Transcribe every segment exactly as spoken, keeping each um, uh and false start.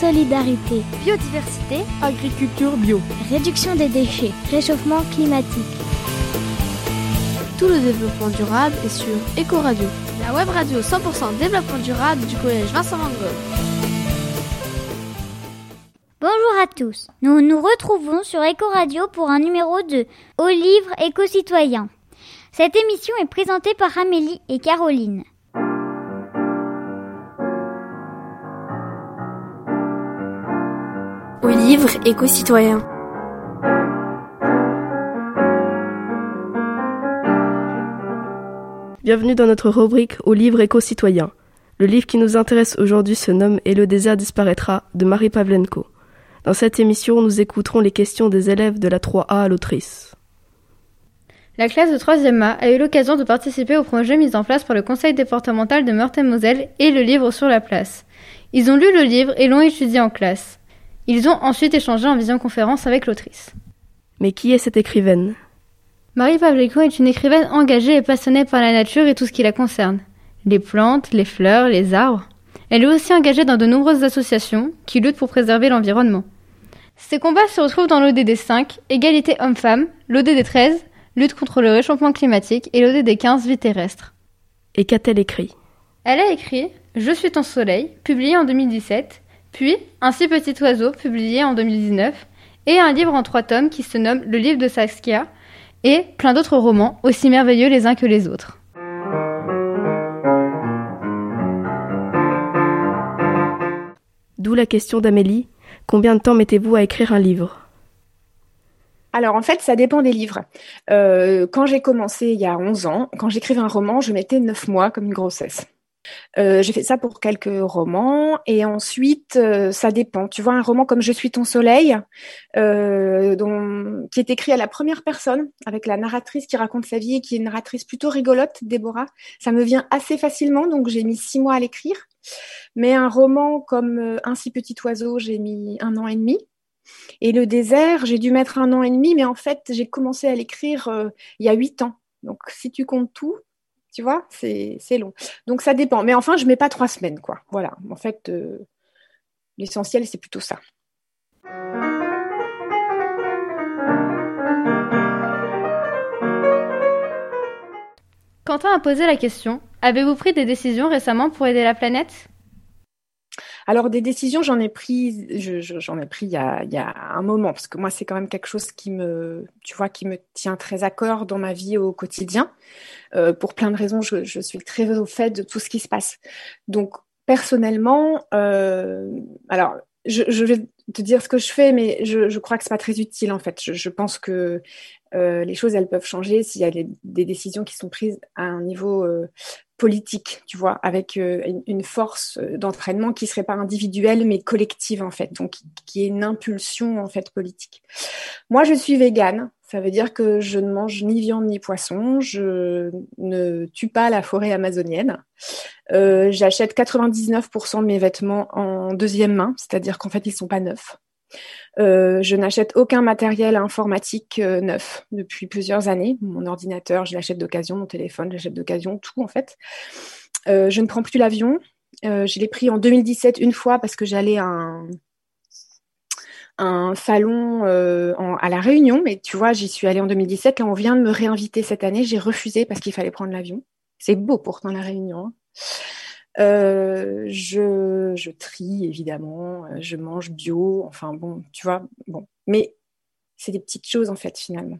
solidarité, biodiversité, agriculture bio, réduction des déchets, réchauffement climatique. Tout le développement durable est sur Ecoradio, la web radio cent pour cent développement durable du collège Vincent Van Gogh. Bonjour à tous, nous nous retrouvons sur Ecoradio pour un numéro de Au livre éco-citoyen. Cette émission est présentée par Amélie et Caroline. Au livre éco-citoyen. Bienvenue dans notre rubrique Au livre éco-citoyen. Le livre qui nous intéresse aujourd'hui se nomme Et le désert disparaîtra de Marie Pavlenko. Dans cette émission, nous écouterons les questions des élèves de la trois A à l'autrice. La classe de troisième A a eu l'occasion de participer au projet mis en place par le conseil départemental de Meurthe-et-Moselle et le livre sur la place. Ils ont lu le livre et l'ont étudié en classe. Ils ont ensuite échangé en visioconférence avec l'autrice. Mais qui est cette écrivaine ? Marie Pavlenko est une écrivaine engagée et passionnée par la nature et tout ce qui la concerne. Les plantes, les fleurs, les arbres. Elle est aussi engagée dans de nombreuses associations qui luttent pour préserver l'environnement. Ses combats se retrouvent dans l'O D D cinq, Égalité Hommes-Femmes, l'O D D treize, Lutte contre le réchauffement climatique et l'O D D quinze, Vie terrestre. Et qu'a-t-elle écrit ? Elle a écrit « Je suis ton soleil », publié en deux mille dix-sept, puis « Un si petit oiseau », publié en deux mille dix-neuf, et un livre en trois tomes qui se nomme « Le livre de Saskia », et plein d'autres romans, aussi merveilleux les uns que les autres. D'où la question d'Amélie, combien de temps mettez-vous à écrire un livre ? Alors en fait, ça dépend des livres. Euh, quand j'ai commencé il y a onze ans, quand j'écrivais un roman, je mettais neuf mois comme une grossesse. Euh, j'ai fait ça pour quelques romans et ensuite euh, ça dépend. Tu vois, un roman comme Je suis ton soleil, euh, dont, qui est écrit à la première personne avec la narratrice qui raconte sa vie et qui est une narratrice plutôt rigolote, Déborah, ça me vient assez facilement, donc j'ai mis six mois à l'écrire. Mais un roman comme euh, Un si petit oiseau, j'ai mis un an et demi. Et Le désert, j'ai dû mettre un an et demi, mais en fait j'ai commencé à l'écrire euh, il y a huit ans. Donc si tu comptes tout, tu vois, c'est, c'est long. Donc, ça dépend. Mais enfin, je ne mets pas trois semaines, quoi. Voilà. En fait, euh, l'essentiel, c'est plutôt ça. Quentin a posé la question « Avez-vous pris des décisions récemment pour aider la planète ?» Alors, des décisions, j'en ai pris, je, je, j'en ai pris il y, a, il y a un moment, parce que moi, c'est quand même quelque chose qui me, tu vois, qui me tient très à cœur dans ma vie au quotidien. Euh, pour plein de raisons, je, je suis très au fait de tout ce qui se passe. Donc, personnellement, euh, alors, je, je vais te dire ce que je fais, mais je, je crois que c'est pas très utile, en fait. Je, je pense que euh, les choses, elles peuvent changer s'il y a les, des décisions qui sont prises à un niveau euh, politique, tu vois, avec euh, une, une force d'entraînement qui serait pas individuelle, mais collective, en fait, donc qui est une impulsion, en fait, politique. Moi, je suis végane. Ça veut dire que je ne mange ni viande ni poisson, je ne tue pas la forêt amazonienne. Euh, j'achète quatre-vingt-dix-neuf pour cent de mes vêtements en deuxième main, c'est-à-dire qu'en fait, ils ne sont pas neufs. Euh, je n'achète aucun matériel informatique euh, neuf depuis plusieurs années. Mon ordinateur, je l'achète d'occasion, mon téléphone, je l'achète d'occasion, tout en fait. Euh, je ne prends plus l'avion. Euh, je l'ai pris en deux mille dix-sept une fois parce que j'allais à un... un salon euh, en, à La Réunion, mais tu vois, j'y suis allée en deux mille dix-sept, là on vient de me réinviter cette année, j'ai refusé parce qu'il fallait prendre l'avion. C'est beau pourtant La Réunion. Hein. Euh, je, je trie évidemment, je mange bio, enfin bon, tu vois, bon, mais c'est des petites choses en fait finalement.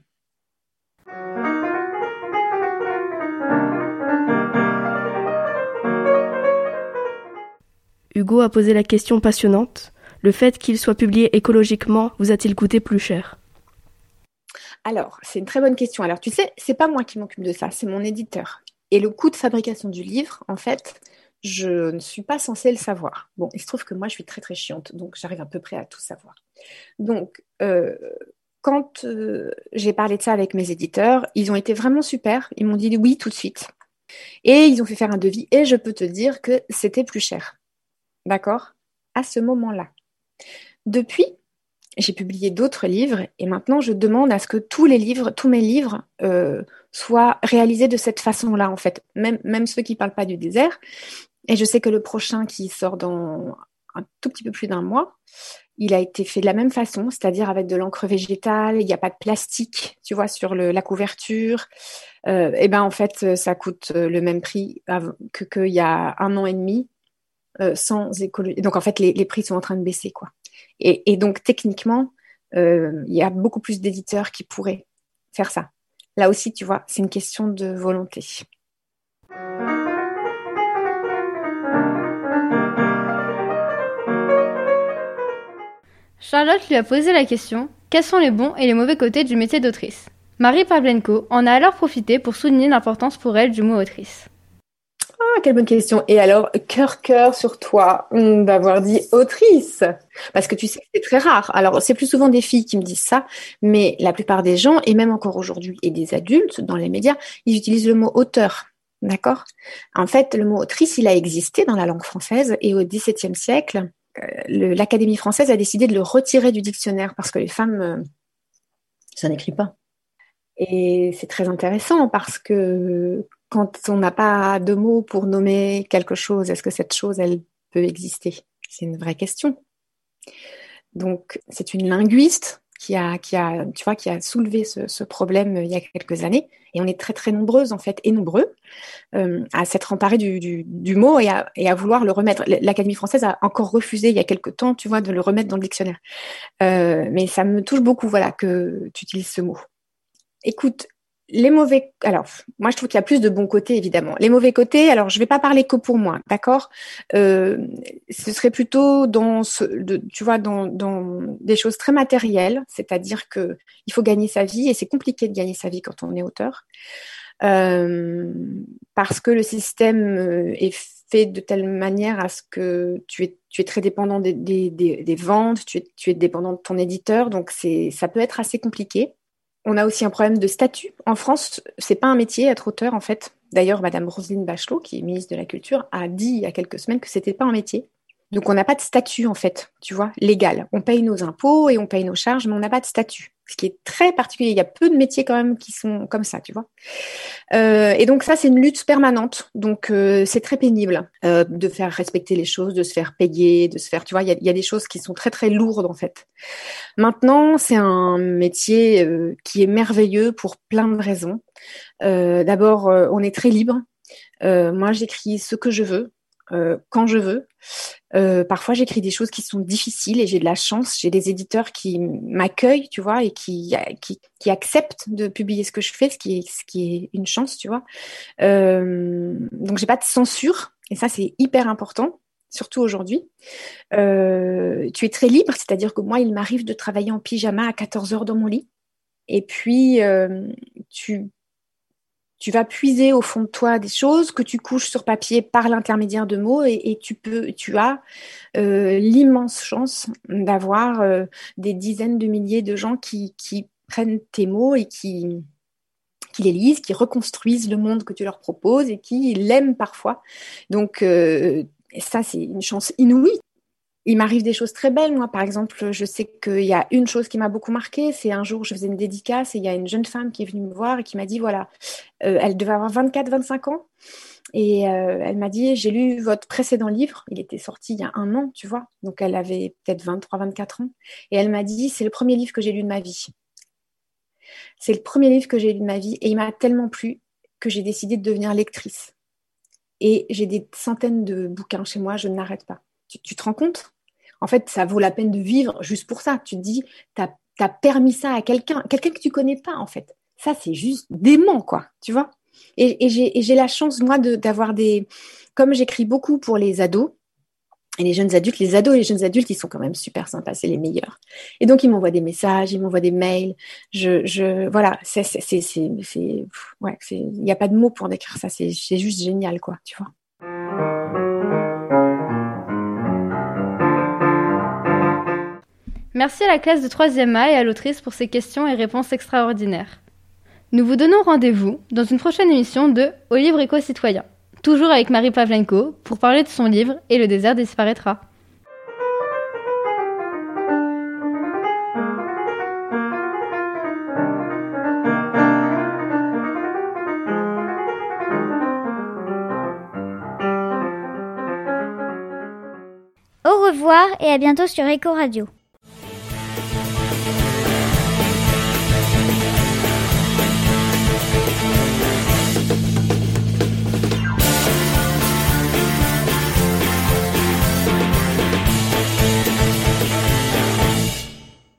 Hugo a posé la question passionnante. Le fait qu'il soit publié écologiquement vous a-t-il coûté plus cher ? Alors, c'est une très bonne question. Alors, tu sais, c'est pas moi qui m'occupe de ça, c'est mon éditeur. Et le coût de fabrication du livre, en fait, je ne suis pas censée le savoir. Bon, il se trouve que moi, je suis très très chiante, donc j'arrive à peu près à tout savoir. Donc, euh, quand euh, j'ai parlé de ça avec mes éditeurs, ils ont été vraiment super. Ils m'ont dit oui tout de suite. Et ils ont fait faire un devis. Et je peux te dire que c'était plus cher. D'accord ? À ce moment-là. Depuis, j'ai publié d'autres livres et maintenant je demande à ce que tous les livres, tous mes livres euh, soient réalisés de cette façon-là en fait, même, même ceux qui ne parlent pas du désert. Et je sais que le prochain qui sort dans un tout petit peu plus d'un mois. Il a été fait de la même façon, c'est-à-dire avec de l'encre végétale, il n'y a pas de plastique, tu vois, sur le, la couverture. Euh, et ben en fait, ça coûte le même prix que qu'il y a un an et demi, euh, sans écologie. Donc en fait, les, les prix sont en train de baisser, quoi. Et, et donc techniquement, euh, il y a beaucoup plus d'éditeurs qui pourraient faire ça. Là aussi, tu vois, c'est une question de volonté. Charlotte lui a posé la question « Quels sont les bons et les mauvais côtés du métier d'autrice ?» Marie Pavlenko en a alors profité pour souligner l'importance pour elle du mot autrice. Ah, quelle bonne question. Et alors, cœur, cœur sur toi d'avoir dit autrice. Parce que tu sais que c'est très rare. Alors, c'est plus souvent des filles qui me disent ça, mais la plupart des gens, et même encore aujourd'hui, et des adultes dans les médias, ils utilisent le mot auteur. D'accord ? En fait, le mot autrice, il a existé dans la langue française et au dix-septième siècle, Le, l'Académie française a décidé de le retirer du dictionnaire parce que les femmes, euh, ça n'écrit pas. Et c'est très intéressant parce que quand on n'a pas de mots pour nommer quelque chose, est-ce que cette chose, elle peut exister ? C'est une vraie question. Donc, c'est une linguiste qui a, qui a, tu vois, qui a soulevé ce, ce problème il y a quelques années. Et on est très, très nombreuses, en fait, et nombreux, euh, à s'être emparés du, du, du mot et à, et à vouloir le remettre. L'Académie française a encore refusé, il y a quelques temps, tu vois, de le remettre dans le dictionnaire. Euh, mais ça me touche beaucoup, voilà, que tu utilises ce mot. Écoute, les mauvais... Alors, moi, je trouve qu'il y a plus de bons côtés, évidemment. Les mauvais côtés, alors, je vais pas parler que pour moi, d'accord ? euh, Ce serait plutôt dans, ce, de, tu vois, dans, dans des choses très matérielles, c'est-à-dire que il faut gagner sa vie, et c'est compliqué de gagner sa vie quand on est auteur, euh, parce que le système est fait de telle manière à ce que tu es, tu es très dépendant des, des, des, des ventes, tu es, tu es dépendant de ton éditeur, donc c'est, ça peut être assez compliqué. On a aussi un problème de statut. En France, c'est pas un métier, être auteur, en fait. D'ailleurs, Madame Roselyne Bachelot, qui est ministre de la Culture, a dit il y a quelques semaines que c'était pas un métier. Donc, on n'a pas de statut, en fait, tu vois, légal. On paye nos impôts et on paye nos charges, mais on n'a pas de statut. Ce qui est très particulier. Il y a peu de métiers, quand même, qui sont comme ça, tu vois. Euh, et donc, ça, c'est une lutte permanente. Donc, euh, c'est très pénible euh, de faire respecter les choses, de se faire payer, de se faire, tu vois, il y a, il y a des choses qui sont très, très lourdes, en fait. Maintenant, c'est un métier euh, qui est merveilleux pour plein de raisons. Euh, d'abord, euh, on est très libre. Euh, moi, j'écris ce que je veux, euh, quand je veux. Euh, parfois, j'écris des choses qui sont difficiles et j'ai de la chance. J'ai des éditeurs qui m'accueillent, tu vois, et qui, qui, qui acceptent de publier ce que je fais, ce qui est, ce qui est une chance, tu vois. Euh, donc, j'ai pas de censure et ça, c'est hyper important. Surtout aujourd'hui, euh, tu es très libre, c'est-à-dire que moi, il m'arrive de travailler en pyjama à quatorze heures dans mon lit. Et puis, euh, tu, tu vas puiser au fond de toi des choses que tu couches sur papier par l'intermédiaire de mots et, et tu peux, tu as euh, l'immense chance d'avoir euh, des dizaines de milliers de gens qui, qui prennent tes mots et qui... qui les lisent, qui reconstruisent le monde que tu leur proposes et qui l'aiment parfois. Donc, euh, ça, c'est une chance inouïe. Il m'arrive des choses très belles. Moi, par exemple, je sais qu'il y a une chose qui m'a beaucoup marquée. C'est un jour, je faisais une dédicace et il y a une jeune femme qui est venue me voir et qui m'a dit, voilà, euh, elle devait avoir vingt-quatre vingt-cinq ans. Et euh, elle m'a dit, j'ai lu votre précédent livre. Il était sorti il y a un an, tu vois. Donc, elle avait peut-être vingt-trois vingt-quatre ans. Et elle m'a dit, c'est le premier livre que j'ai lu de ma vie. C'est le premier livre que j'ai lu de ma vie et il m'a tellement plu que j'ai décidé de devenir lectrice. Et j'ai des centaines de bouquins chez moi, je n'arrête pas. Tu, tu te rends compte ? En fait, ça vaut la peine de vivre juste pour ça. Tu te dis, t'as, t'as permis ça à quelqu'un, quelqu'un que tu connais pas, en fait. Ça, c'est juste dément, quoi, tu vois ? Et, et, j'ai, et j'ai la chance, moi, de, d'avoir des... Comme j'écris beaucoup pour les ados, et les jeunes adultes, les ados et les jeunes adultes, ils sont quand même super sympas, c'est les meilleurs. Et donc, ils m'envoient des messages, ils m'envoient des mails. Je, je, voilà, c'est, c'est, c'est, c'est, c'est ouais, c'est, il n'y a pas de mots pour décrire ça. C'est, c'est juste génial, quoi, tu vois. Merci à la classe de troisième A et à l'autrice pour ces questions et réponses extraordinaires. Nous vous donnons rendez-vous dans une prochaine émission de Au livre éco-citoyen. Toujours avec Marie Pavlenko, pour parler de son livre « Et le désert disparaîtra ». Au Au revoir et à bientôt sur Eco Radio.